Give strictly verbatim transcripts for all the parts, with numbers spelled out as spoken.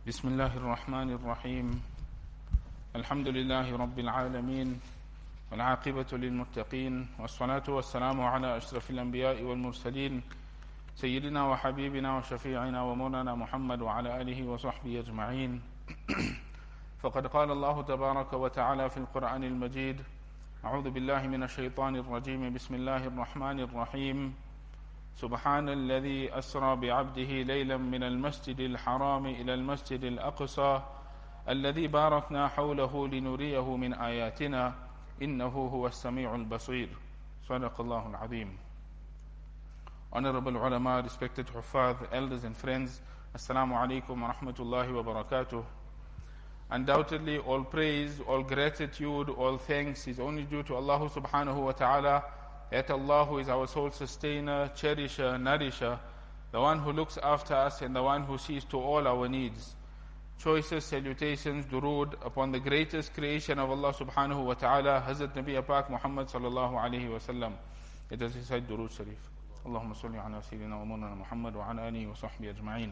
بسم الله الرحمن الرحيم الحمد لله رب العالمين والعاقبة للمتقين والصلاة والسلام على أشرف الأنبياء والمرسلين سيدنا وحبيبنا وشفيعنا ومولانا محمد وعلى آله وصحبه أجمعين. فقد قال الله تبارك وتعالى في القرآن المجيد: أعوذ بالله من الشيطان الرجيم، بسم الله الرحمن الرحيم. سبحان الذي أسرى بعبده ليلا من المسجد الحرام إلى المسجد الأقصى الذي باركنا حوله لنريه من آياتنا إنه هو السميع البصير. صدق الله العظيم. Honorable ulama, respected huffaz, elders and friends, Assalamu alaikum wa rahmatullahi wa barakatuh. Undoubtedly, all praise, all gratitude, all thanks is only due to Allah subhanahu wa ta'ala. That Allah who is our sole sustainer, cherisher, nourisher, the one who looks after us and the one who sees to all our needs. Choices, salutations, durood upon the greatest creation of Allah subhanahu wa ta'ala, Hazrat Nabi Pak Muhammad sallallahu alayhi wa sallam. Let us recite durood sharif. Allahumma salli ala sayyidina wa mawlana Muhammad wa ala alihi wa sahbihi ajma'in.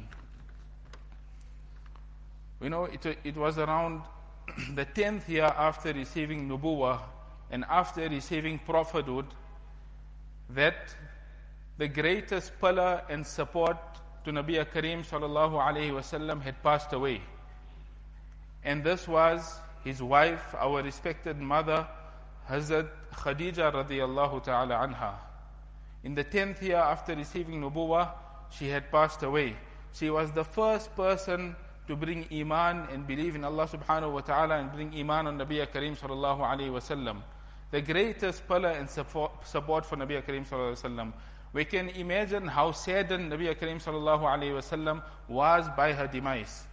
We know it, it was around the tenth year after receiving nubuwah and after receiving prophethood that the greatest pillar and support to Nabi Kareem sallallahu alayhi wasallam had passed away. And this was his wife, our respected mother, Hazrat Khadija radiyallahu ta'ala anha. In the tenth year after receiving nubuwah, she had passed away. She was the first person to bring iman and believe in Allah subhanahu wa ta'ala and bring iman on Nabi Kareem sallallahu alayhi wasallam. The greatest pillar and support for Nabi Kareem sallallahu alayhi wasallam. We can imagine how saddened Nabi Kareem sallallahu alayhi wasallam was by her demise.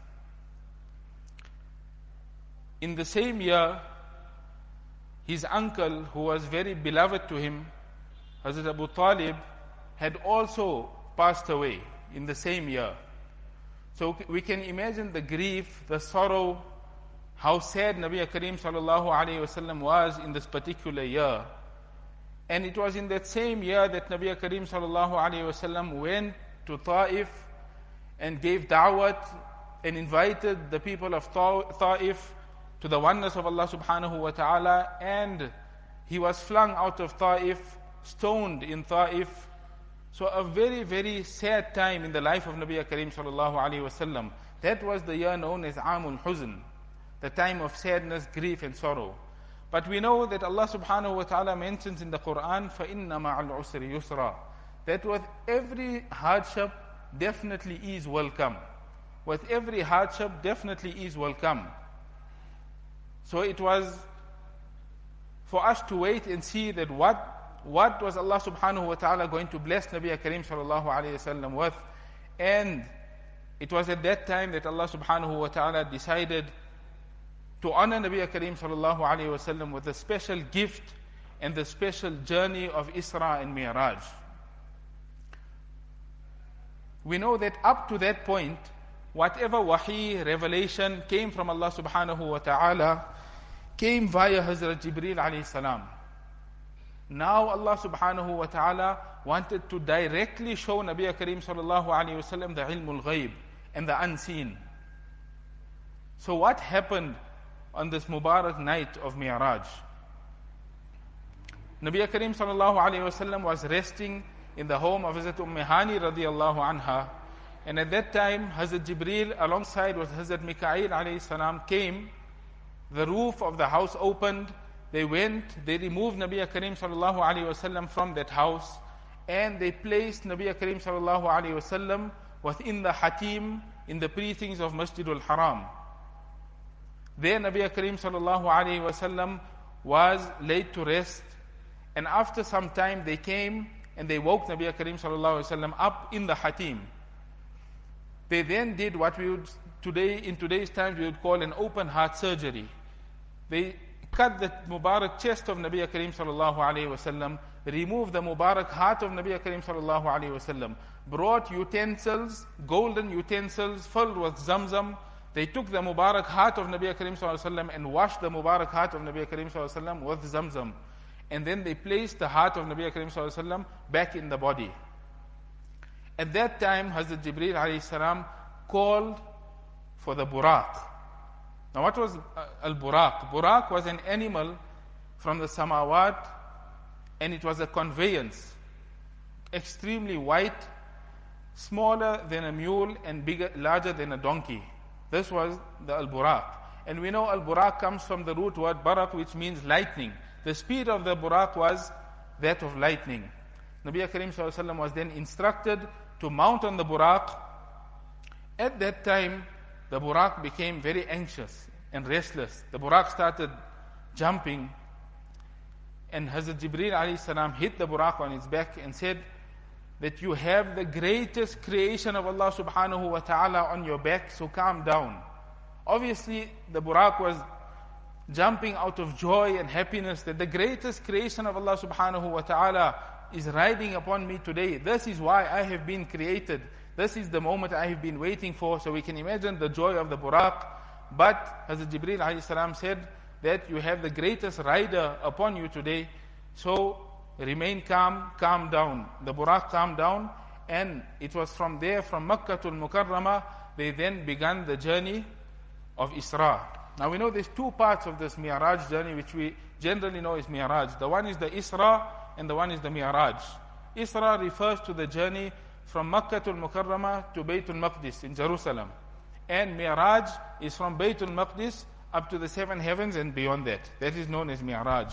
In the same year, his uncle, who was very beloved to him, Hazrat Abu Talib, had also passed away in the same year. So we can imagine the grief, the sorrow, how sad Nabi Kareem sallallahu alayhi wasallam was in this particular year. And it was in that same year that Nabi Kareem sallallahu alayhi wasallam went to Ta'if and gave da'wat and invited the people of Ta'if to the oneness of Allah subhanahu wa ta'ala, and he was flung out of Ta'if, stoned in Ta'if. So a very, very sad time in the life of Nabi Kareem sallallahu alayhi wasallam. That was the year known as Amul Huzn, the time of sadness, grief and sorrow. But we know that Allah subhanahu wa ta'ala mentions in the Quran, فَإِنَّ مَعَ الْعُسْرِ يُسْرًا, that with every hardship definitely is welcome. With every hardship definitely is welcome. So it was for us to wait and see that what, what was Allah subhanahu wa ta'ala going to bless Nabi Kareem sallallahu alayhi wa sallam with. And it was at that time that Allah subhanahu wa ta'ala decided to honor Nabi Kareem sallallahu alayhi wa sallam with a special gift and the special journey of Isra and Mi'raj. We know that up to that point, whatever wahi, revelation came from Allah subhanahu wa ta'ala came via Hazrat Jibreel alayhi salam. Now Allah subhanahu wa ta'ala wanted to directly show Nabi Kareem sallallahu alayhi wa sallam the ilmul ghaib and the unseen. So what happened on this Mubarak night of Mi'raj? Nabi Kareem sallallahu alayhi wa sallam was resting in the home of Hazrat Umm Hani radiyallahu anha, and at that time Hazrat Jibreel alongside with Hazrat Mikail alayhi salam came. The roof of the house opened. They went, they removed Nabi Kareem sallallahu alayhi wa sallam from that house, and they placed Nabi Kareem sallallahu alayhi wa sallam within the hatim in the precincts of Masjidul Haram. There Nabi Kareem sallallahu alayhi wa sallam was laid to rest, and after some time they came and they woke Nabi Kareem sallallahu alayhi wa sallam up in the hatim. They then did what we would today, in today's times we would call an open heart surgery. They cut the Mubarak chest of Nabi Kareem sallallahu alayhi wa sallam, removed the Mubarak heart of Nabi Kareem sallallahu alayhi wa sallam, brought utensils, golden utensils filled with Zamzam. They took the Mubarak heart of Nabi Kareem sallallahu alayhi wa sallam and washed the Mubarak heart of Nabi Kareem sallallahu alayhi wa sallam with Zamzam. And then they placed the heart of Nabi Kareem sallallahu alayhi wa sallam back in the body. At that time, Hazrat Jibreel alayhi salam called for the buraq. Now what was al-buraq? Buraq was an animal from the samawat, and it was a conveyance, extremely white, smaller than a mule and bigger, larger than a donkey. This was the al-buraq. And we know al-buraq comes from the root word barak, which means lightning. The speed of the buraq was that of lightning. Nabi Karim Sallallahu Alaihi Wasallam was then instructed to mount on the buraq. At that time, the buraq became very anxious and restless. The buraq started jumping, and Hazrat Jibreel alayhi salam hit the buraq on its back and said that you have the greatest creation of Allah subhanahu wa ta'ala on your back, so calm down. Obviously, the buraq was jumping out of joy and happiness that the greatest creation of Allah subhanahu wa ta'ala is riding upon me today. This is why I have been created. This is the moment I have been waiting for. So we can imagine the joy of the buraq. But Hazrat Jibreel alayhi salam said that you have the greatest rider upon you today. So remain calm, calm down. The buraq calmed down, and it was from there, from Makkah to Al-Mukarramah, they then began the journey of Isra. Now we know there's two parts of this Mi'raj journey, which we generally know as Mi'raj. The one is the Isra, and the one is the Mi'raj. Isra refers to the journey from Makkah to Al-Mukarramah to Baytul Maqdis in Jerusalem. And Mi'raj is from Baytul Maqdis up to the seven heavens and beyond that. That is known as Mi'raj.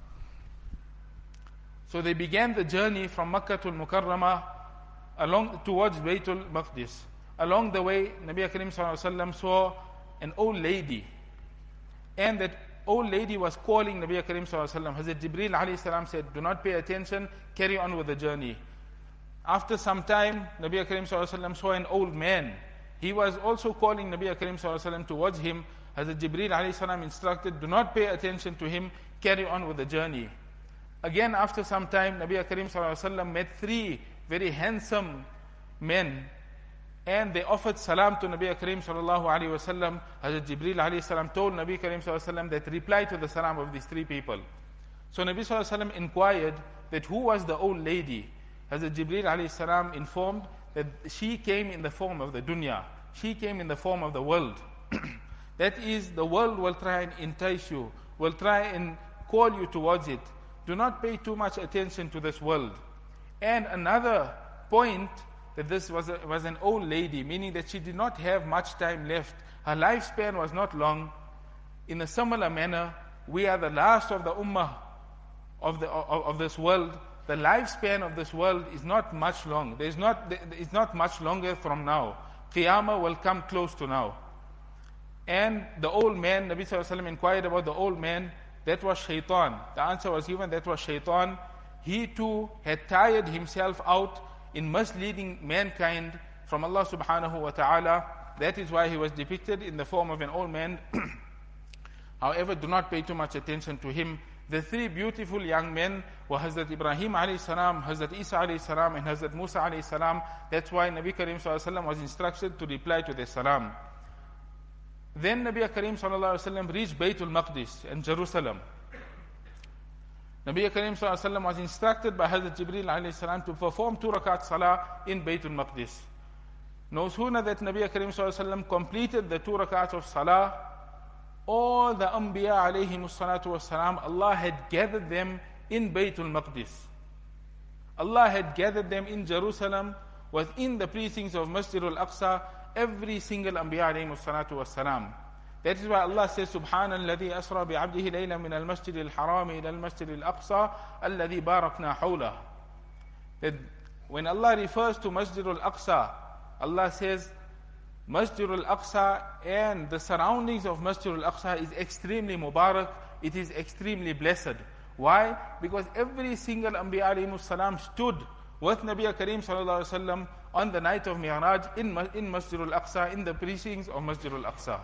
So they began the journey from Makkah to Al-Mukarramah along towards Baytul Maqdis. Along the way, Nabi Karim Sallallahu Alaihi Wasallam saw an old lady, and that old lady was calling Nabi Karim Sallallahu Alaihi Wasallam. Hazrat Jibreel alayhi salam said, do not pay attention, carry on with the journey. After some time, Nabi Karim Sallallahu Alaihi Wasallam saw an old man. He was also calling Nabi Karim Sallallahu Alaihi Wasallam towards him. Hazrat Jibreel alayhi salam instructed, do not pay attention to him, carry on with the journey. Again, after some time, Nabi Karim Sallallahu Alaihi Wasallam met three very handsome men, and they offered salam to Nabi Karim Sallallahu Alaihi Wasallam. Hazrat Jibreel alayhi salam told Nabi Karim Sallallahu Alaihi Wasallam that reply to the salam of these three people. So Nabi Sallallahu Alaihi Wasallam inquired that who was the old lady. Hazrat Jibreel alayhi salam informed that she came in the form of the dunya. She came in the form of the world. That is, the world will try and entice you, will try and call you towards it. Do not pay too much attention to this world. And another point, that this was, a, was an old lady, meaning that she did not have much time left. Her lifespan was not long. In a similar manner, we are the last of the ummah of, the, of, of this world. The lifespan of this world is not much long. There is not, it's not much longer from now. Qiyamah will come close to now. And the old man, Nabi Sallallahu Alaihi Wasallam inquired about the old man. That was shaitan. The answer was given, that was shaitan. He too had tired himself out in misleading mankind from Allah subhanahu wa ta'ala. That is why he was depicted in the form of an old man. However, do not pay too much attention to him. The three beautiful young men were Hazrat Ibrahim alayhi salam, Hazrat Isa alayhi salam, and Hazrat Musa alayhi salam. That's why Nabi Karim Sallallahu Alaihi Wasallam was instructed to reply to their salam. Then Nabi Karim Sallallahu Alaihi Wasallam reached Baytul Maqdis and Jerusalem. Nabi Karim Sallallahu Alaihi Wasallam was instructed by Hazrat Jibreel alayhi salam to perform two rakat salah in Baytul Maqdis. No sooner that Nabi Karim Sallallahu Alaihi Wasallam completed the two rakats of salah, all the Anbiya alayhi salatu was salam, Allah had gathered them in Baytul Maqdis. Allah had gathered them in Jerusalem, within the precincts of Masjid al-Aqsa, every single Anbiya alayhi salatu was salam. That is why Allah says, Subhanalladhi asra bi'abdihi layla min al-masjid al-harami ila al-masjid al-aqsa alladhi barakna hawlah. That when Allah refers to Masjid al-Aqsa, Allah says, Masjid al-Aqsa and the surroundings of Masjid al-Aqsa is extremely mubarak, it is extremely blessed. Why? Because every single Anbiya alayhi salam stood with Nabi Karim Sallallahu Alaihi Wasallam on the night of Mi'raj in, in Masjid al-Aqsa, in the precincts of Masjid al-Aqsa.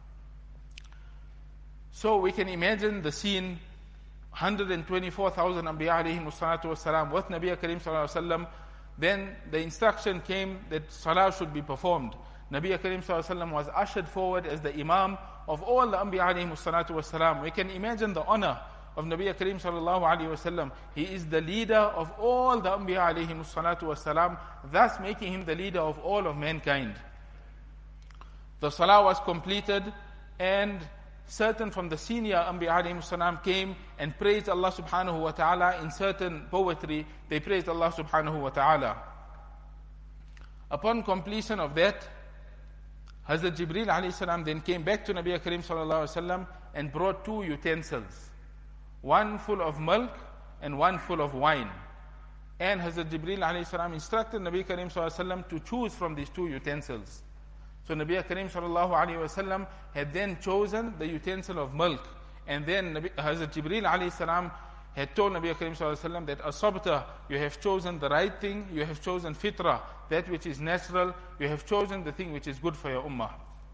So we can imagine the scene, one hundred twenty-four thousand Anbiya alayhi salatu wasalam with Nabi Karim Sallallahu Alaihi Wasallam. Then the instruction came that salah should be performed. Nabi Karim Sallallahu Alaihi Wasallam was ushered forward as the imam of all the Anbiya alayhi salatu wasalam. We can imagine the honor of Nabi Karim Sallallahu Alaihi Wasallam. He is the leader of all the Anbiya alayhi salatu wasalam, thus making him the leader of all of mankind. The salah was completed, and certain from the senior Anbiya alayhi salam came and praised Allah subhanahu wa ta'ala in certain poetry. They praised Allah subhanahu wa ta'ala. Upon completion of that, Hazrat Jibreel alayhi salam then came back to Nabi Karim sallallahu alayhi wasallam and brought two utensils, one full of milk and one full of wine. And Hazrat Jibreel alayhi salam instructed Nabi Karim sallallahu alayhi wasallam to choose from these two utensils. So Nabi Karim sallallahu alayhi wasallam had then chosen the utensil of milk, and then Nabi, Hazrat Jibreel alayhi salam had told Nabi Karim sallallahu alayhi wasallam that asabta, you have chosen the right thing, you have chosen fitra, that which is natural, you have chosen the thing which is good for your ummah.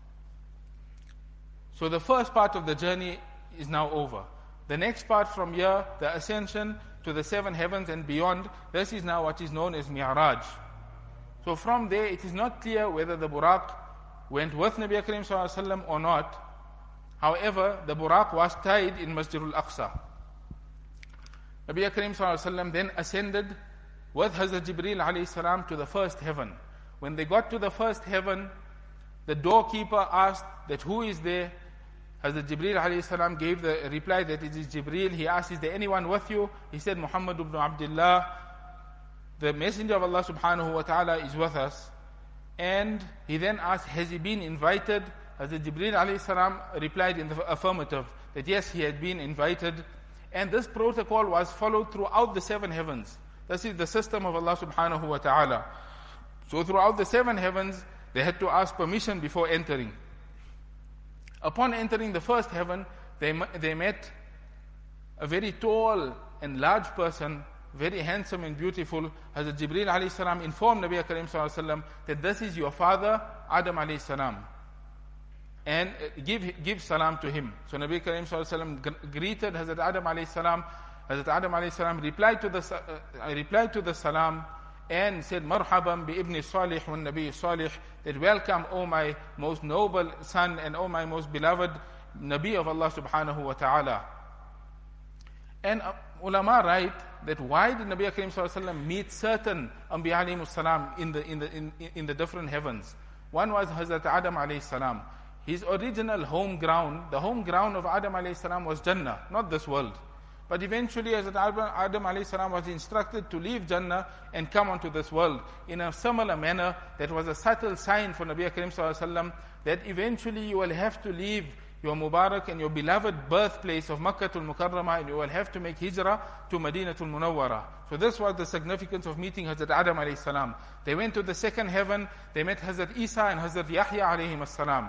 So the first part of the journey is now over. The next part from here, the ascension to the seven heavens and beyond, this is now what is known as Mi'raj. So from there, it is not clear whether the Buraq went with Nabi Karim sallallahu alayhi wasallam or not. However, the Buraq was tied in Masjid al-Aqsa. Nabi Karim sallallahu alayhi wasallam then ascended with Hazrat Jibreel alayhi salam to the first heaven. When they got to the first heaven, the doorkeeper asked that who is there. Hazrat Jibreel alayhi salam gave the reply that it is Jibreel. He asked, is there anyone with you? He said, Muhammad ibn Abdullah, the messenger of Allah subhanahu wa ta'ala is with us. And he then asked, has he been invited? Hazrat Jibreel alayhi salam replied in the affirmative, that yes, he had been invited. And this protocol was followed throughout the seven heavens. This is the system of Allah subhanahu wa ta'ala. So throughout the seven heavens, they had to ask permission before entering. Upon entering the first heaven, they, they met a very tall and large person, very handsome and beautiful. Hazrat Jibreel alayhi salam informed Nabi Karim sallallahu alayhi wasallam that this is your father, Adam alayhi salam, and give, give salam to him. So Nabi Karim sallallahu alayhi wasallam greeted Hazrat Adam alayhi salam. Hazrat Adam alayhi salam replied to the, uh, replied to the salam and said, Marhaban bi ibni Salih wa Nabi Salih, that welcome, O my most noble son and O my most beloved Nabi of Allah subhanahu wa ta'ala. And uh, ulama write that why did Nabi Karim sallallahu alayhi wasallam meet certain Anbiya alayhi salam in the, in, the, in, in the different heavens? One was Hazrat Adam alayhi salam. His original home ground, the home ground of Adam alayhi salam was Jannah, not this world. But eventually, as Adam alayhi salam was instructed to leave Jannah and come onto this world in a similar manner, that was a subtle sign for Nabi Karim sallallahu alayhi wasallam that eventually you will have to leave your Mubarak and your beloved birthplace of Makkah al-Mukarramah, and you will have to make hijrah to Madinatul Munawwara. So this was the significance of meeting Hazrat Adam alayhi salam. They went to the second heaven, they met Hazrat Isa and Hazrat Yahya alayhi salam.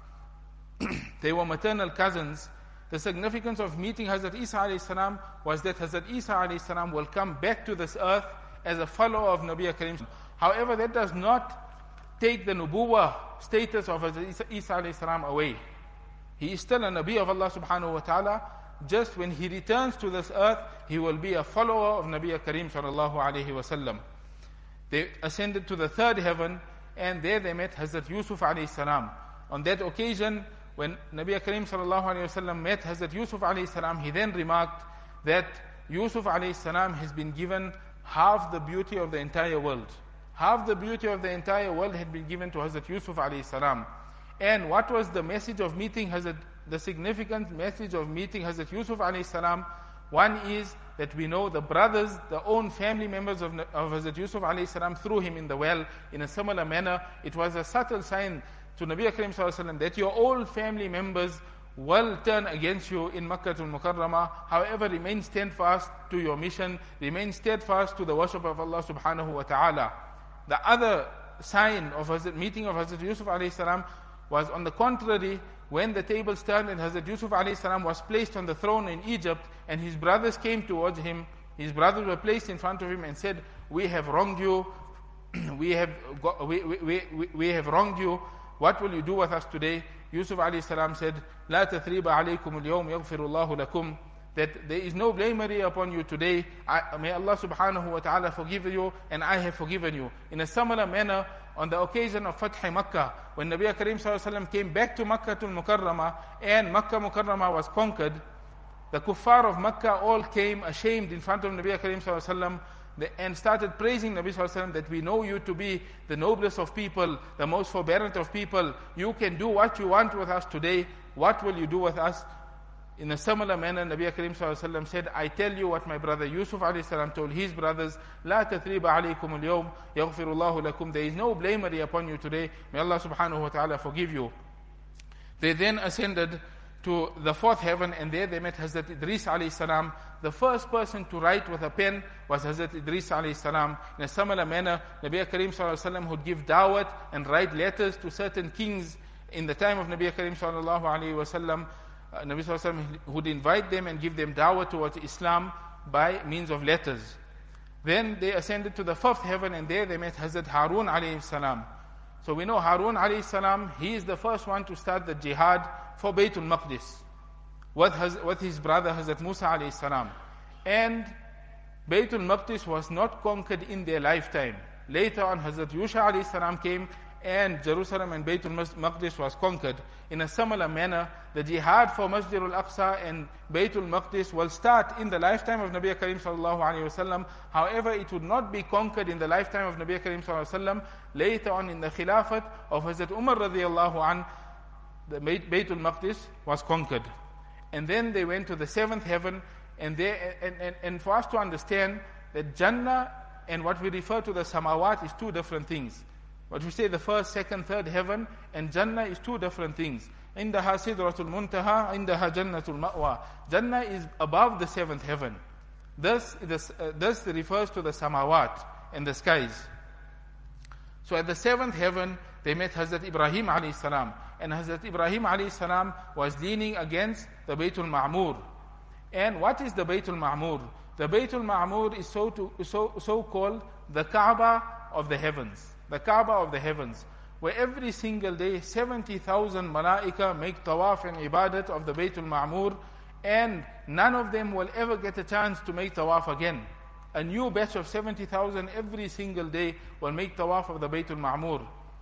They were maternal cousins. The significance of meeting Hazrat Isa alayhi salam was that Hazrat Isa alayhi salam will come back to this earth as a follower of Nabi Karim. However, that does not take the nubuwah status of Hazrat Isa, Isa alayhi salam away. He is still a Nabi of Allah subhanahu wa ta'ala. Just when he returns to this earth, he will be a follower of Nabi Karim sallallahu alayhi wa sallam. They ascended to the third heaven, and there they met Hazrat Yusuf alayhi salam. On that occasion, when Nabi Karim sallallahu alayhi wa sallam met Hazrat Yusuf alayhi salam, he then remarked that Yusuf alayhi salam has been given half the beauty of the entire world. Half the beauty of the entire world had been given to Hazrat Yusuf alayhi salam. And what was the message of meeting Hazrat, the significant message of meeting Hazrat Yusuf alayhi salam? One is that we know the brothers, the own family members of, of Hazrat Yusuf alayhi salam threw him in the well. In a similar manner, it was a subtle sign to Nabi Karim sallallahu alayhi wa sallam that your old family members will turn against you in Makkah al-Mukarramah. However, remain steadfast to your mission, remain steadfast to the worship of Allah subhanahu wa ta'ala. The other sign of Hazrat, meeting of Hazrat Yusuf alayhi salam was, on the contrary, when the tables turned and Hazrat Yusuf alayhi salam was placed on the throne in Egypt, and his brothers came towards him, his brothers were placed in front of him and said, we have wronged you, we have got, we, we, we, we have wronged you, what will you do with us today? Yusuf alayhi salam said, لا تثريب عليكم اليوم يغفر الله لكم, that there is no blamery upon you today. I, may Allah subhanahu wa ta'ala forgive you, and I have forgiven you. In a similar manner, on the occasion of Fath Makkah, when Nabi Karim sallallahu alayhi wa sallam came back to Makkah al-Mukarramah and Makkah Mukarramah was conquered, the kuffar of Makkah all came ashamed in front of Nabi Karim sallallahu alayhi wa sallam. and started praising Nabi sallallahu alaihi wasallam that we know you to be the noblest of people, the most forbearant of people. You can do what you want with us today. What will you do with us? In a similar manner, Nabi Karim sallallahu alaihi wasallam said, I tell you what my brother Yusuf alayhi salam told his brothers, لا تثريب عليكم اليوم يغفر الله لكم. There is no blamery upon you today. May Allah subhanahu wa ta'ala forgive you. They then ascended to the fourth heaven, and there they met Hazrat Idris alayhi salam. The first person to write with a pen was Hazrat Idris alayhi salam. In a similar manner, Nabi Karim sallallahu alaihi wasallam would give dawat and write letters to certain kings in the time of Nabi Karim sallallahu alaihi wasallam. Uh, Nabi sallallahu alaihi wasallam would invite them and give them dawah towards Islam by means of letters. Then they ascended to the fifth heaven, and there they met Hazrat Harun alayhi salam. So we know Harun alayhi salam, he is the first one to start the jihad for Baytul Maqdis with, his, with his brother Hazrat Musa alayhi salam. And Baytul Maqdis was not conquered in their lifetime. Later on, Hazrat Yusha alayhi salam came, and Jerusalem and Baytul Maqdis was conquered. In a similar manner, the jihad for Masjid al-Aqsa and Baytul Maqdis will start in the lifetime of Nabi Karim sallallahu alayhi wasallam. However, it would not be conquered in the lifetime of Nabi Karim sallallahu alayhi wasallam. Later on, in the Khilafat of Hazrat Umar radiyallahu an, the Baytul Maqdis was conquered. And then they went to the seventh heaven, and, they, and, and, and for us to understand that Jannah and what we refer to the Samawat is two different things. What we say the first, second, third heaven, and Jannah is two different things. Indaha Sidratul Muntaha, Indaha Jannatul Ma'wa. Jannah is above the seventh heaven. Thus, this, uh, this refers to the Samawat and the skies. So at the seventh heaven, they met Hazrat Ibrahim alayhi salam. And Hazrat Ibrahim alayhi salam was leaning against the Baytul Ma'mur. And what is the Baytul Ma'mur? The Baytul Ma'mur is so, to, so, so called the Kaaba of the heavens. The Kaaba of the heavens, where every single day seventy thousand malaika make tawaf and ibadat of the Baytul Ma'mur, and none of them will ever get a chance to make tawaf again. A new batch of seventy thousand every single day will make tawaf of the Baytul Ma'mur.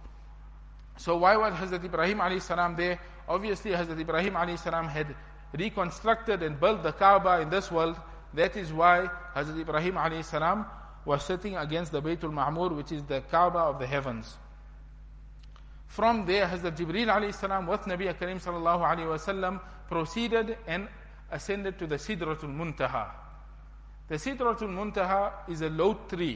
So why was Hazrat Ibrahim alayhi salam there? Obviously Hazrat Ibrahim alayhi salam had reconstructed and built the Kaaba in this world. That is why Hazrat Ibrahim alayhi salam was sitting against the Baytul Ma'mur, which is the Kaaba of the heavens. From there, Hazrat Jibreel alayhi salam with Nabi Karim sallallahu alayhi wa sallam proceeded and ascended to the Sidratul Muntaha. The Sidratul Muntaha is a low tree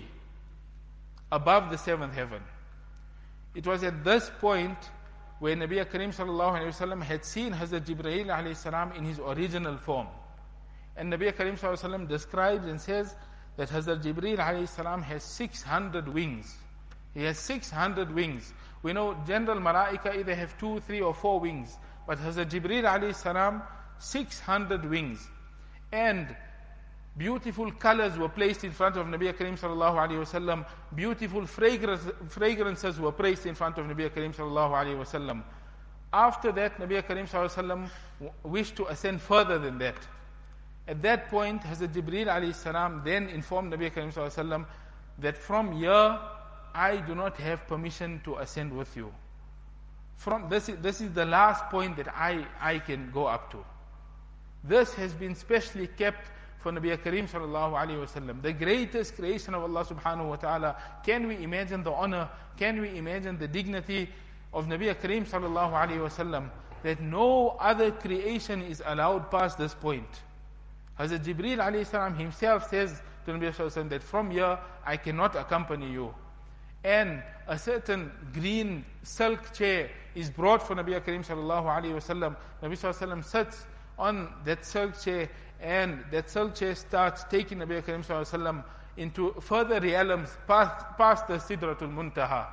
above the seventh heaven. It was at this point where Nabi Karim sallallahu alayhi wa sallam had seen Hazrat Jibreel alayhi salam in his original form. And Nabi Karim sallallahu alayhi wa sallam describes and says that Hazrat Jibreel alayhi salam has six hundred wings. He has six hundred wings. We know general malaika either have two, three or four wings. But Hazrat Jibreel alayhi salam, six hundred wings. And beautiful colors were placed in front of Nabi Karim sallallahu alayhi wa sallam. Beautiful fragrance, fragrances were placed in front of Nabi Karim sallallahu alayhi wa sallam. After that, Nabi Karim sallallahu alayhi wa sallam wished to ascend further than that. At that point, Hazrat Jibreel alayhi salam then informed Nabi Karim sallallahu alayhi wa sallam that from here, I do not have permission to ascend with you. From this, is, this is the last point that I, I can go up to. This has been specially kept for Nabi Karim sallallahu alayhi wa sallam, the greatest creation of Allah subhanahu wa ta'ala. Can we imagine the honor? Can we imagine the dignity of Nabi Karim sallallahu alayhi wa sallam, that no other creation is allowed past this point? Hazrat Jibreel alayhi salam himself says to Nabi sallallahu alayhi wa sallam that from here I cannot accompany you. And a certain green silk chair is brought for Nabi Karim sallallahu alayhi wa sallam. Nabi sallallahu alayhi wa sallam sits on that silk chair, and that silk chair starts taking Nabi Karim sallallahu alayhi wa sallam into further realms past, past the Sidratul Muntaha.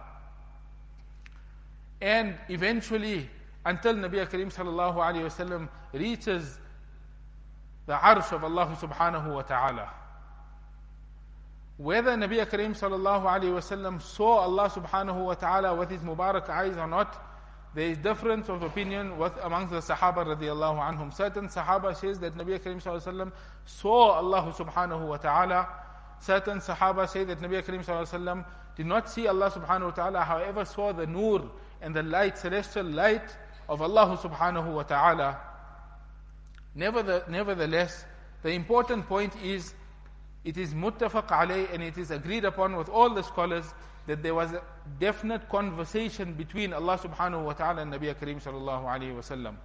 And eventually, until Nabi Karim sallallahu alayhi wa sallam reaches the Arsh of Allah subhanahu wa ta'ala. Whether Nabi Karim sallallahu alayhi wa sallam saw Allah subhanahu wa ta'ala with his Mubarak eyes or not, there is difference of opinion with amongst the Sahaba radiallahu anhum. Certain Sahaba says that Nabi Karim sallallahu alayhi wa sallam saw Allah subhanahu wa ta'ala. Certain Sahaba say that Nabi Karim sallallahu alayhi wa sallam did not see Allah subhanahu wa ta'ala, however saw the nur and the light, celestial light of Allah subhanahu wa ta'ala. Nevertheless, the important point is it is muttafaq alayh, and it is agreed upon with all the scholars that there was a definite conversation between Allah subhanahu wa ta'ala and Nabi Kareem sallallahu alayhi wa sallam.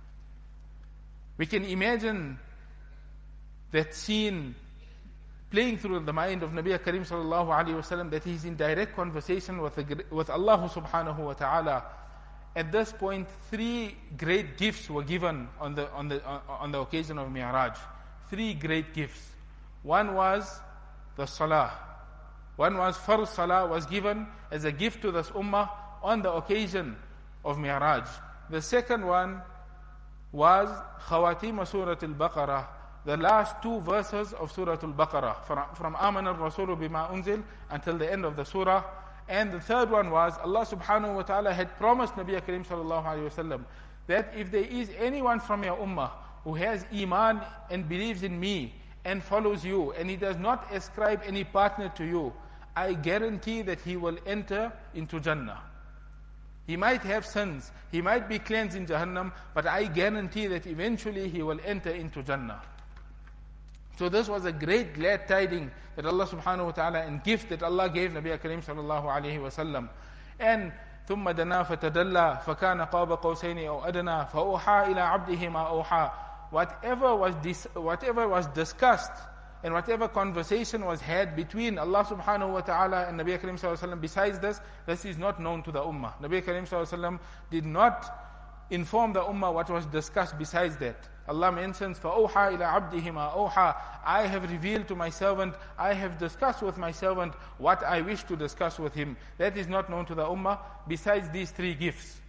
We can imagine that scene playing through the mind of Nabi Kareem sallallahu alayhi wa sallam, that he is in direct conversation with, the, with Allah subhanahu wa ta'ala. At this point, three great gifts were given on the, on the, on the occasion of Mi'raj. Three great gifts. One was the salah. One was farz salah was given as a gift to this ummah on the occasion of Mi'raj. The second one was Khawatim Surah Al-Baqarah, the last two verses of Surah Al-Baqarah, from, from Amana al-Rasulu bima unzil until the end of the surah. And the third one was Allah subhanahu wa ta'ala had promised Nabi Kareem sallallahu alayhi wa sallam that if there is anyone from your ummah who has iman and believes in me and follows you, and he does not ascribe any partner to you, I guarantee that he will enter into Jannah. He might have sins, he might be cleansed in Jahannam, but I guarantee that eventually he will enter into Jannah. So this was a great glad tidings that Allah subhanahu wa ta'ala, and gift that Allah gave Nabi Kareem sallallahu alayhi wa sallam. And ثم دنا فتدلى فكان قاب قوسين أو أدنى فأوحى إلى عبده ما أوحى. Whatever was dis- whatever was discussed and whatever conversation was had between Allah subhanahu wa ta'ala and Nabi Kareem sallallahu alayhi wa sallam, besides this, this is not known to the ummah. Nabi Kareem sallallahu alayhi wa sallam did not inform the ummah what was discussed besides that. Allah mentions, فَأَوْحَى إِلَىٰ عَبْدِهِ مَا أَوْحَى. I have revealed to my servant, I have discussed with my servant what I wish to discuss with him. That is not known to the ummah, besides these three gifts.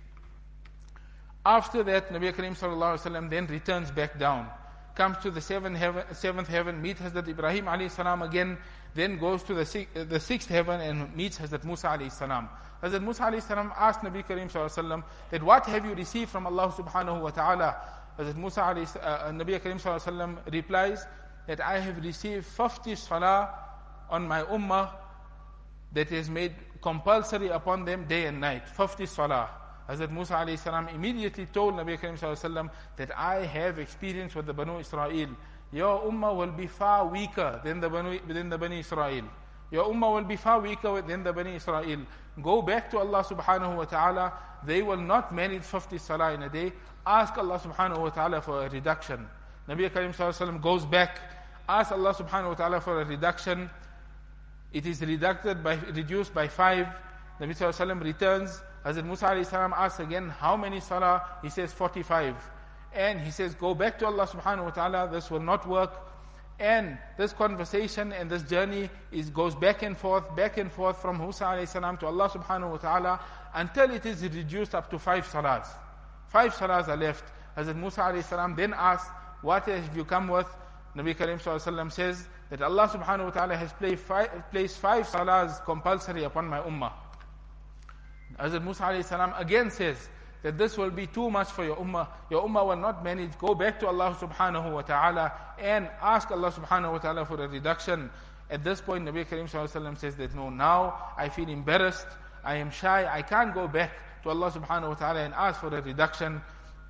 After that, Nabi Kareem sallallahu alaihi wasallam then returns back down, comes to the seventh heaven, seventh heaven, meets Hazrat Ibrahim alayhi salam again, then goes to the, six, uh, the sixth heaven and meets Hazrat Musa alayhi salam. Hazrat Musa alayhi salam asked Nabi Kareem sallallahu alaihi wasallam that what have you received from Allah subhanahu wa ta'ala? Hazrat Musa alayhi, uh, Nabi Kareem sallallahu alaihi wasallam replies that I have received fifty salah on my ummah that is made compulsory upon them day and night. fifty salah. Hazrat Musa alayhi salam immediately told Nabi Kareem sallallahu alaihi wasallam that I have experience with the Banu Israel. Your ummah will be far weaker than the Banu, than the Bani Israel. Your ummah will be far weaker than the Bani Israel. Go back to Allah subhanahu wa ta'ala. They will not manage fifty salah in a day. Ask Allah subhanahu wa ta'ala for a reduction. Nabi Kareem sallallahu alaihi wasallam goes back, asks Allah subhanahu wa ta'ala for a reduction. It is reducted by, reduced by five. Nabi sallallahu alaihi wasallam returns. Hazrat Musa alayhi salam asks again, how many salah? He says forty-five. And he says, go back to Allah subhanahu wa ta'ala, this will not work. And this conversation and this journey is goes back and forth, back and forth from Musa alayhi salam to Allah subhanahu wa ta'ala until it is reduced up to five salahs. Five salahs are left. Hazrat Musa alayhi salam then asks, what have you come with? Nabi Kareem sallallahu alaihi wasallam says that Allah subhanahu wa ta'ala has placed five, placed five salahs compulsory upon my ummah. Hazrat Musa alayhi salam again says that this will be too much for your ummah. Your ummah will not manage. Go back to Allah subhanahu wa ta'ala and ask Allah subhanahu wa ta'ala for a reduction. At this point, Nabi Kareem sallallahu alaihi wasallam says that no, now I feel embarrassed. I am shy. I can't go back to Allah subhanahu wa ta'ala and ask for a reduction.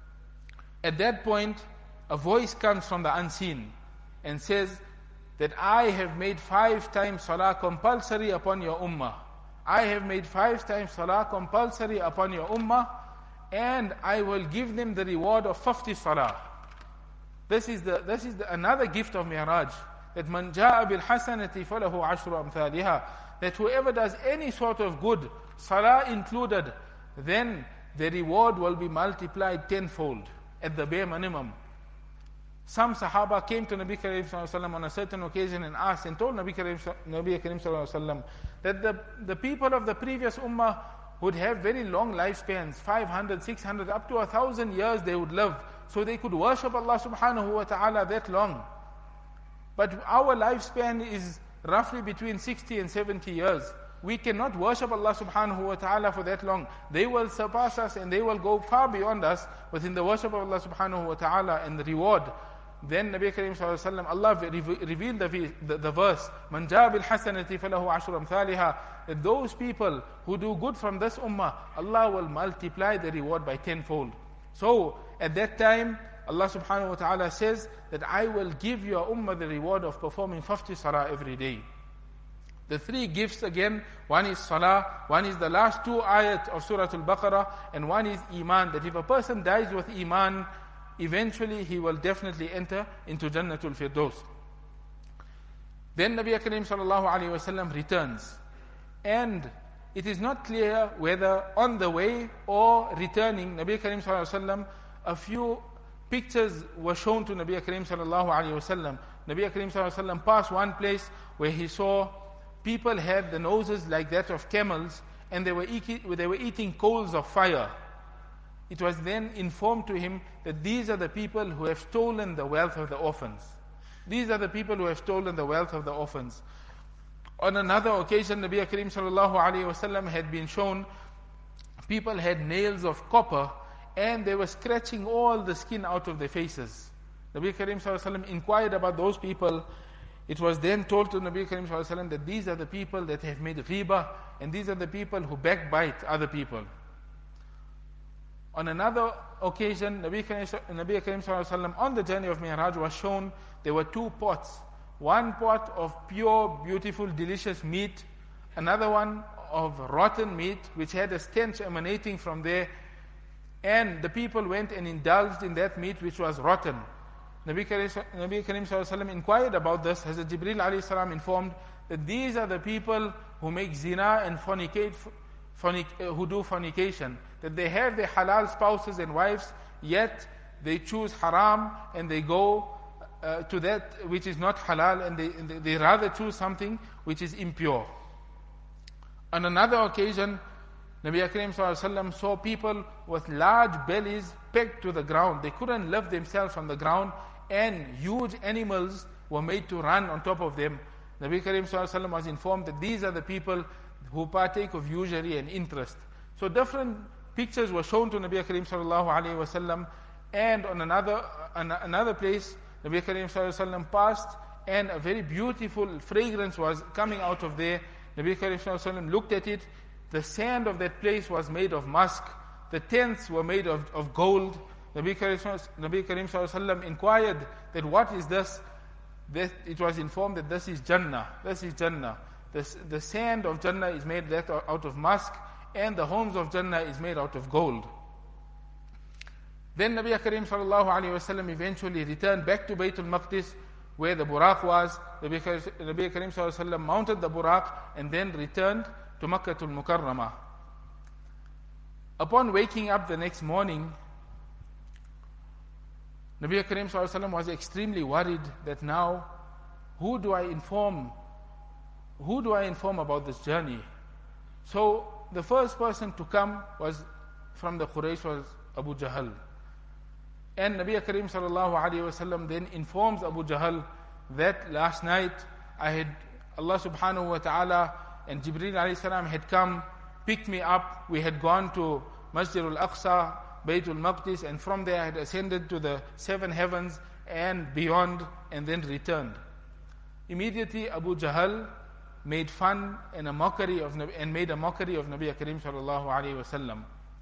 At that point, a voice comes from the unseen and says that I have made five times salah compulsory upon your ummah. I have made five times salah compulsory upon your ummah, and I will give them the reward of fifty salah. This is the this is the, another gift of Mi'raj, that man jaa bil hasanati falahu ashru amthaliha, that whoever does any sort of good, salah included, then the reward will be multiplied tenfold at the bare minimum. Some Sahaba came to Nabi Kareem sallallahu alaihi wasallam on a certain occasion and asked and told Nabi Kareem, Nabi Kareem sallallahu alaihi wasallam that the, the people of the previous ummah would have very long lifespans, five hundred, six hundred, up to one thousand years they would live, so they could worship Allah subhanahu wa ta'ala that long. But our lifespan is roughly between sixty and seventy years. We cannot worship Allah subhanahu wa ta'ala for that long. They will surpass us and they will go far beyond us within the worship of Allah subhanahu wa ta'ala and the reward. Then Nabi Kareem sallallahu alaihi wasallam, Allah revealed the, the, the verse, "Man jaa bil hasanati falahu ashru amthaliha." That those people who do good from this ummah, Allah will multiply the reward by tenfold. So at that time, Allah subhanahu wa ta'ala says that I will give your ummah the reward of performing fifty salah every day. The three gifts again, one is salah, one is the last two ayat of Surah Al-Baqarah, and one is iman, that if a person dies with iman, eventually he will definitely enter into Jannatul Firdaus. Then Nabi Kareem sallallahu alayhi wa sallam returns. And it is not clear whether on the way or returning, Nabi Kareem sallallahu alayhi wa sallam, a few pictures were shown to Nabi Kareem sallallahu alayhi wa sallam. Nabi Kareem sallallahu alayhi wa sallam passed one place where he saw people had the noses like that of camels, and they were, eating, they were eating coals of fire. It was then informed to him that these are the people who have stolen the wealth of the orphans. These are the people who have stolen the wealth of the orphans. On another occasion, Nabi Kareem sallallahu alayhi wa sallam had been shown people had nails of copper, and they were scratching all the skin out of their faces. Nabi Kareem sallallahu alayhi wa sallam inquired about those people. It was then told to Nabi Kareem sallallahu alayhi wa sallam that these are the people that have made riba, and these are the people who backbite other people. On another occasion, Nabi Kareem sallallahu alayhi wa sallam on the journey of Mi'raj was shown there were two pots. One pot of pure, beautiful, delicious meat, another one of rotten meat, which had a stench emanating from there, and the people went and indulged in that meat which was rotten. Nabi Kareem, Nabi Kareem sallallahu alayhi wa sallam inquired about this. Hazrat Jibreel alayhi salam informed that these are the people who make zina and fornicate, fornic, uh, who do fornication, that they have their halal spouses and wives, yet they choose haram and they go uh, to that which is not halal, and they, and they, they rather choose something which is impure. On another occasion, Nabi Kareem sallallahu alayhi wa sallam saw people with large bellies pegged to the ground. They couldn't lift themselves on the ground, and huge animals were made to run on top of them. Nabi Kareem sallallahu alayhi wa sallam was informed that these are the people who partake of usury and interest. So different pictures were shown to Nabi Kareem sallallahu alayhi wa sallam, and on another on another place, Nabi Kareem sallallahu alayhi wa sallam passed, and a very beautiful fragrance was coming out of there. Nabi Kareem sallallahu alayhi wa sallam looked at it. The sand of that place was made of musk. The tents were made of, of gold. Nabi Kareem sallallahu alayhi wa sallam inquired that what is this? That it was informed that this is Jannah. This is Jannah. This, the sand of Jannah is made that out of musk, and the homes of Jannah is made out of gold. Then Nabi Kareem sallallahu alayhi wa sallam eventually returned back to Baytul Maqdis, where the Buraq was. Nabi Kareem sallallahu alayhi wa sallam mounted the Buraq and then returned to Makkatul Mukarramah. Upon waking up the next morning, Nabi Kareem sallallahu alayhi wa sallam was extremely worried that now, who do I inform? Who do I inform about this journey? So the first person to come was from the Quraysh was Abu Jahl. And Nabi Kareem sallallahu alayhi wa sallam then informs Abu Jahl that last night I had Allah subhanahu wa ta'ala and Jibreel alayhi salam had come, picked me up. We had gone to Masjid al-Aqsa, Baytul Maqdis, and from there I had ascended to the seven heavens and beyond, and then returned. Immediately Abu Jahl made fun and a mockery of Nabi, and made a mockery of Nabi Kareem sallallahu alayhi wa sallam.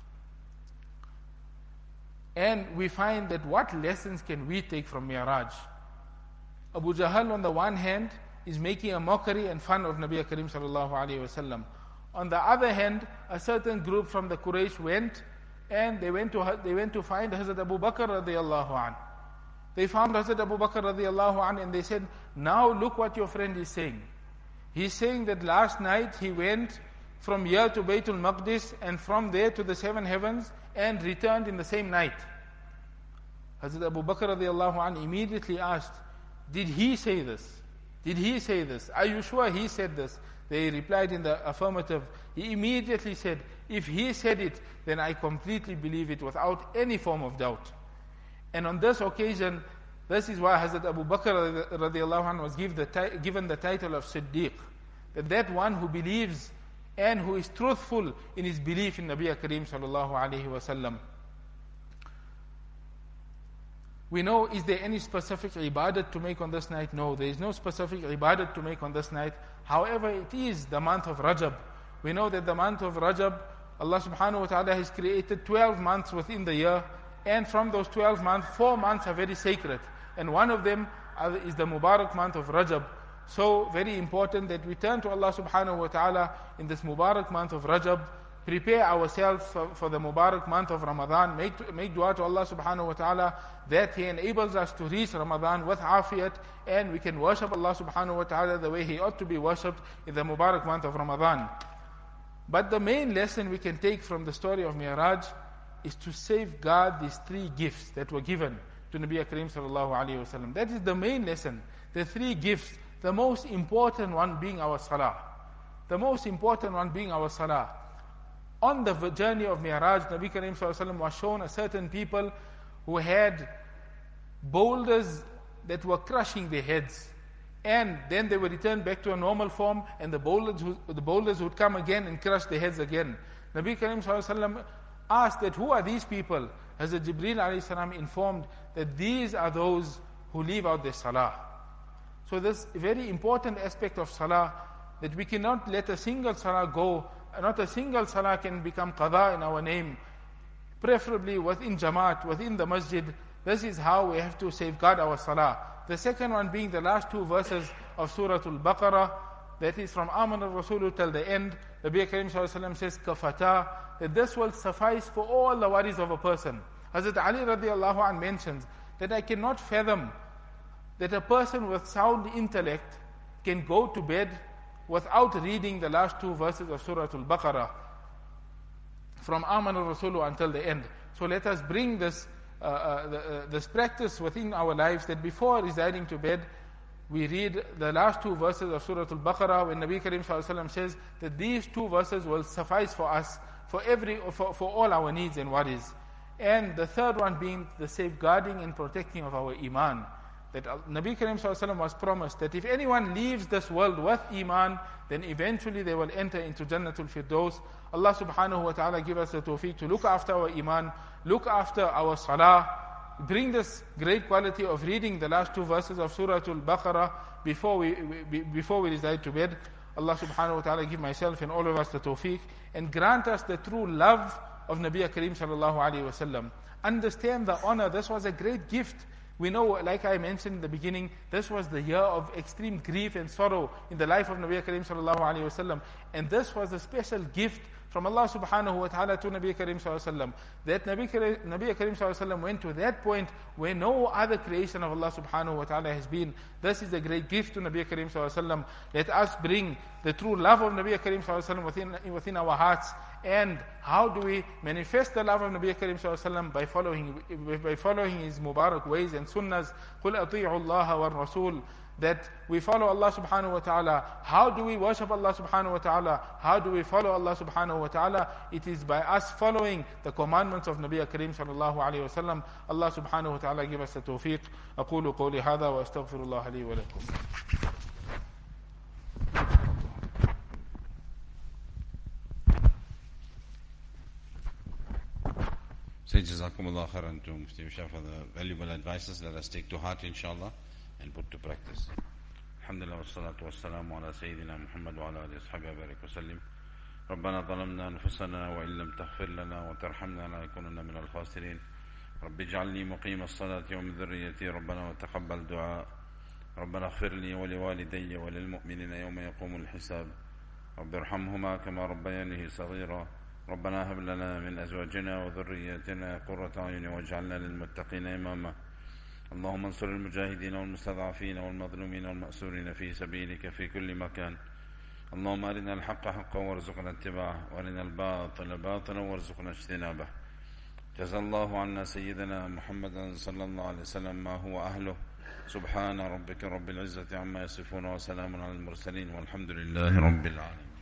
And we find that what lessons can we take from Mi'raj? Abu Jahl on the one hand is making a mockery and fun of Nabi Kareem sallallahu alayhi wa sallam. On the other hand, a certain group from the Quraysh went and they went to they went to find Hazrat Abu Bakr radiyallahu an. They found Hazrat Abu Bakr radiyallahu an and they said, now look what your friend is saying. He's saying that last night he went from here to Baytul Maqdis and from there to the seven heavens and returned in the same night. Hazrat Abu Bakr radiyallahu an immediately asked, did he say this? Did he say this? Are you sure he said this? They replied in the affirmative. He immediately said, if he said it, then I completely believe it without any form of doubt. And on this occasion, this is why Hazrat Abu Bakr radiallahu anhu was give the given the title of Siddiq. That that one who believes and who is truthful in his belief in Nabi Kareem sallallahu alayhi wa sallam. We know, is there any specific ibadat to make on this night? No, there is no specific ibadat to make on this night. However, it is the month of Rajab. We know that the month of Rajab, Allah subhanahu wa ta'ala has created twelve months within the year, And from those twelve months, four months are very sacred. And one of them is the Mubarak month of Rajab. So very important that we turn to Allah subhanahu wa ta'ala in this Mubarak month of Rajab. Prepare ourselves for, for the Mubarak month of Ramadan. Make, make dua to Allah subhanahu wa ta'ala that He enables us to reach Ramadan with afiyat, and we can worship Allah subhanahu wa ta'ala the way He ought to be worshipped in the Mubarak month of Ramadan. But the main lesson we can take from the story of Mi'raj is to safeguard these three gifts that were given to Nabi Kareem sallallahu alayhi wa sallam. That is the main lesson. The three gifts, the most important one being our salah. The most important one being our salah. On the journey of Mi'raj, Nabi Kareem sallallahu alayhi wa sallam was shown a certain people who had boulders that were crushing their heads. And then they would return back to a normal form, and the boulders, the boulders would come again and crush their heads again. Nabi Kareem sallallahu alayhi wa sallam asked that, who are these people? Hazrat Jibreel alayhi salam informed that these are those who leave out their salah. So this very important aspect of salah, that we cannot let a single salah go, not a single salah can become qada in our name, preferably within jamaat, within the masjid. This is how we have to safeguard our salah. The second one being the last two verses of Surah Al-Baqarah, that is from Aman al-Rasulu till the end. Nabi Kareem sallallahu alayhi wa sallam says, kafata, that this will suffice for all the worries of a person. Hazrat Ali radiallahu anh mentions that I cannot fathom that a person with sound intellect can go to bed without reading the last two verses of Surah Al-Baqarah from Aman al-Rasulu until the end. So let us bring this uh, uh, the, uh, this practice within our lives, that before residing to bed, we read the last two verses of Surah Al-Baqarah, when Nabi Kareem sallallahu alayhi wa sallam says that these two verses will suffice for us, for every, for, for all our needs and worries. And the third one being the safeguarding and protecting of our iman. That Nabi Kareem sallallahu alayhi wa sallam was promised that if anyone leaves this world with iman, then eventually they will enter into Jannatul Firdaus. Allah subhanahu wa ta'ala give us the tawfiq to look after our iman, look after our salah, bring this great quality of reading the last two verses of Surah Al-Baqarah before we, we, before we reside to bed. Allah subhanahu wa ta'ala give myself and all of us the tawfiq, and grant us the true love of Nabi Kareem sallallahu alayhi wa sallam. Understand the honor. This was a great gift. We know, like I mentioned in the beginning, this was the year of extreme grief and sorrow in the life of Nabi Kareem sallallahu alayhi wa sallam. And this was a special gift from Allah subhanahu wa ta'ala to Nabi Kareem sallallahu alayhi wa sallam. That Nabi Kareem, Nabi Kareem sallallahu alayhi wa sallam went to that point where no other creation of Allah subhanahu wa ta'ala has been. This is a great gift to Nabi Kareem sallallahu alayhi wa sallam. Let us bring the true love of Nabi Kareem sallallahu alayhi wa sallam within, within our hearts. And how do we manifest the love of Nabi Kareem sallallahu alayhi wa sallam? By following, by following his Mubarak ways and sunnahs. قُلْ أَطِيعُوا اللَّهَ وَالرَّسُولِ. That we follow Allah subhanahu wa ta'ala. How do we worship Allah subhanahu wa ta'ala? How do we follow Allah subhanahu wa ta'ala? It is by us following the commandments of Nabi Kareem sallallahu alayhi wa sallam. Allah subhanahu wa ta'ala give us the tawfiq. أقول قولي هذا وأستغفر الله لي ولكم. Say Jazakumullah khairan to Mufti Mishaf for the valuable advices. Let us take to heart, inshallah, and put to practice. Alhamdulillah, wassalatu wassalamu ala Sayyidina Muhammad wa ala alihi ashabihi wa barik wa sallim. ربنا ظلمنا أنفسنا وإن لم تغفر لنا وترحمنا لنكونن من الخاسرين. رب اجعلني مقيم الصلاة ومن ذريتي ربنا وتقبل دعاء. ربنا اغفر لي ولوالدي وللمؤمنين يوم يقوم الحساب. رب ارحمهما كما ربياني صغيرا. ربنا هب لنا من أزواجنا وذرياتنا قرة أعين واجعلنا للمتقين إماما. اللهم انصر المجاهدين والمستضعفين والمظلومين والمأسورين في سبيلك في كل مكان. اللهم أرنا الحق حقا وارزقنا اتباعه وأرنا الباطل باطلا وارزقنا اجتنابه. جزا الله عنا سيدنا محمد صلى الله عليه وسلم ما هو أهله. سبحان ربك رب العزة عما يصفون وسلام على المرسلين والحمد لله رب العالمين.